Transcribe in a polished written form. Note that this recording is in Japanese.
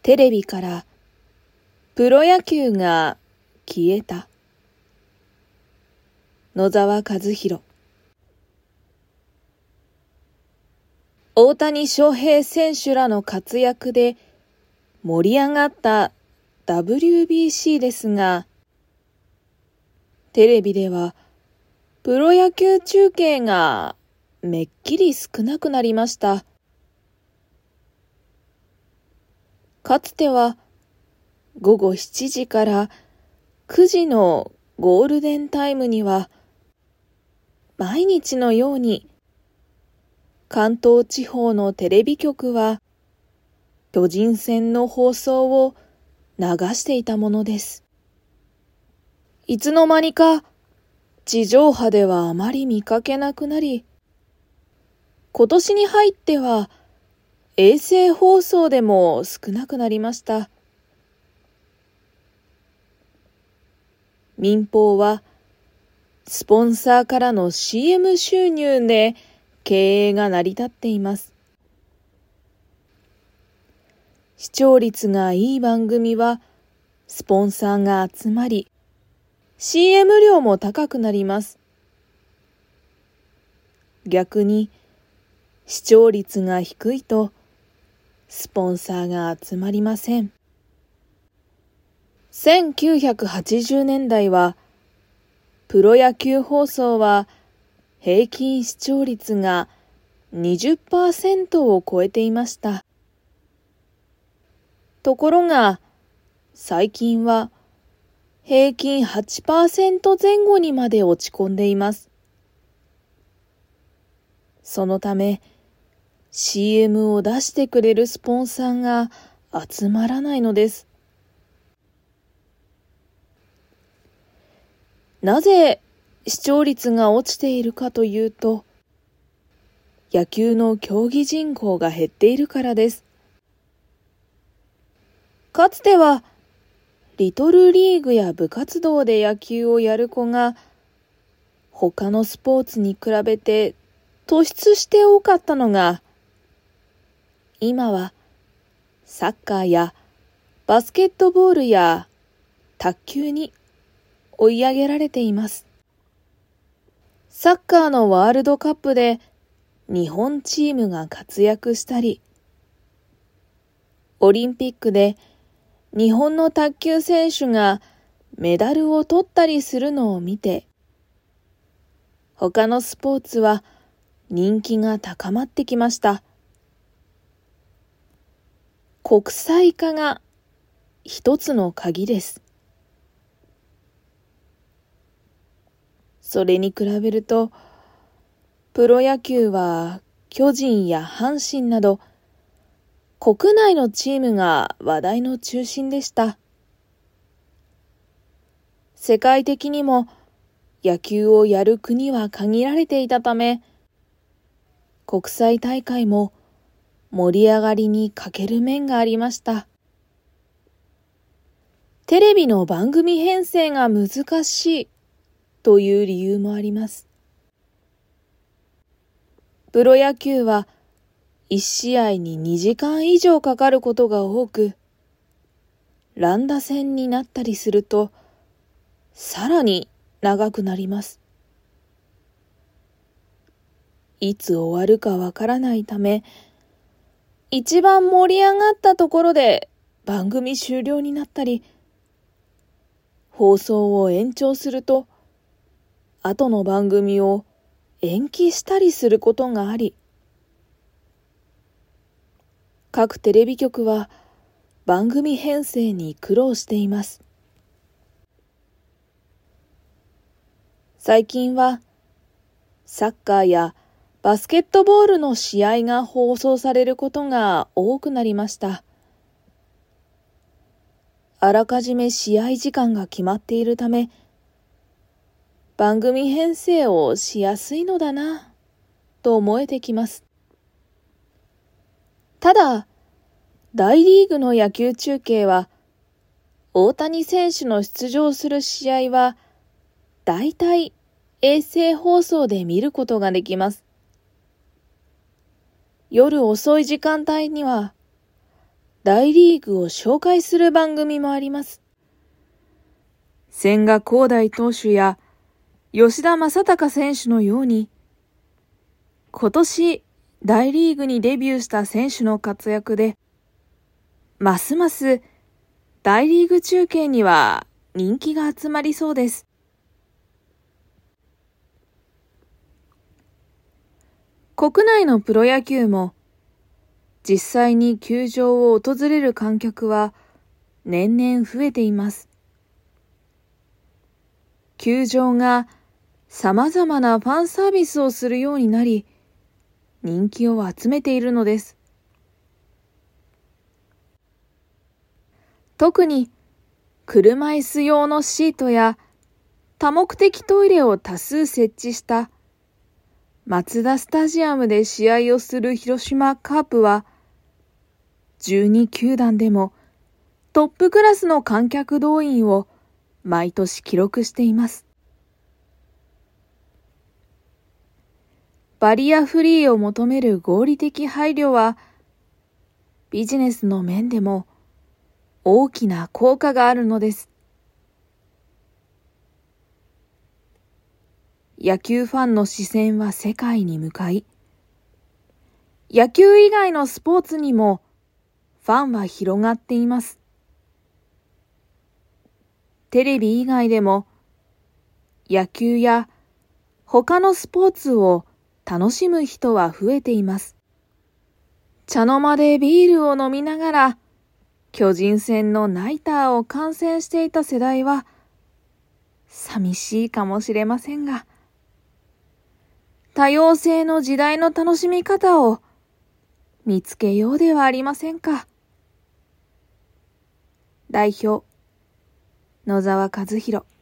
テレビからプロ野球が消えた。野沢和弘。大谷翔平選手らの活躍で盛り上がった WBC ですが、テレビではプロ野球中継がめっきり少なくなりました。かつては午後7時から9時のゴールデンタイムには毎日のように関東地方のテレビ局は巨人戦の放送を流していたものです。いつの間にか地上波ではあまり見かけなくなり、今年に入っては衛星放送でも少なくなりました。民放はスポンサーからの CM 収入で経営が成り立っています。視聴率がいい番組はスポンサーが集まり、CM 料も高くなります。逆に視聴率が低いとスポンサーが集まりません。1980年代はプロ野球放送は平均視聴率が 20% を超えていました。ところが最近は平均 8% 前後にまで落ち込んでいます。そのため CM を出してくれるスポンサーが集まらないのです。なぜ視聴率が落ちているかというと、野球の競技人口が減っているからです。かつてはリトルリーグや部活動で野球をやる子が他のスポーツに比べて突出して多かったのが、今はサッカーやバスケットボールや卓球に追い上げられています。サッカーのワールドカップで日本チームが活躍したり、オリンピックで日本の卓球選手がメダルを取ったりするのを見て、他のスポーツは人気が高まってきました。国際化が一つの鍵です。それに比べると、プロ野球は巨人や阪神など国内のチームが話題の中心でした。世界的にも野球をやる国は限られていたため、国際大会も盛り上がりに欠ける面がありました。テレビの番組編成が難しいという理由もあります。プロ野球は1試合に2時間以上かかることが多く、乱打戦になったりするとさらに長くなります。いつ終わるかわからないため、一番盛り上がったところで番組終了になったり、放送を延長すると後の番組を延期したりすることがあり、各テレビ局は番組編成に苦労しています。最近はサッカーやバスケットボールの試合が放送されることが多くなりました。あらかじめ試合時間が決まっているため、番組編成をしやすいのだなと思えてきます。ただ、大リーグの野球中継は大谷選手の出場する試合はだいたい衛星放送で見ることができます。夜遅い時間帯には大リーグを紹介する番組もあります。千賀滉大投手や吉田正尚選手のように、今年大リーグにデビューした選手の活躍で、ますます大リーグ中継には人気が集まりそうです。国内のプロ野球も実際に球場を訪れる観客は年々増えています。球場が様々なファンサービスをするようになり、人気を集めているのです。特に車椅子用のシートや多目的トイレを多数設置したマツダスタジアムで試合をする広島カープは、12球団でもトップクラスの観客動員を毎年記録しています。バリアフリーを求める合理的配慮は、ビジネスの面でも大きな効果があるのです。野球ファンの視線は世界に向かい、野球以外のスポーツにもファンは広がっています。テレビ以外でも野球や他のスポーツを楽しむ人は増えています。茶の間でビールを飲みながら巨人戦のナイターを観戦していた世代は寂しいかもしれませんが、多様性の時代の楽しみ方を見つけようではありませんか。代表、野沢和弘。